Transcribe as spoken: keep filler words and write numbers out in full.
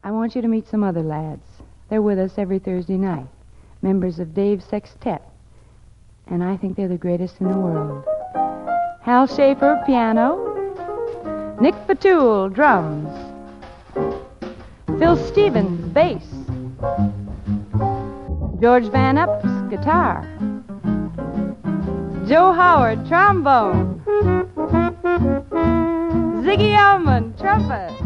I want you to meet some other lads. They're with us every Thursday night, members of Dave's Sextet, and I think they're the greatest in the world. Hal Schaefer, piano. Nick Fatul, drums. Phil Stevens, bass. George Van Ups, guitar. Joe Howard, trombone. Ziggy Elman, trumpet.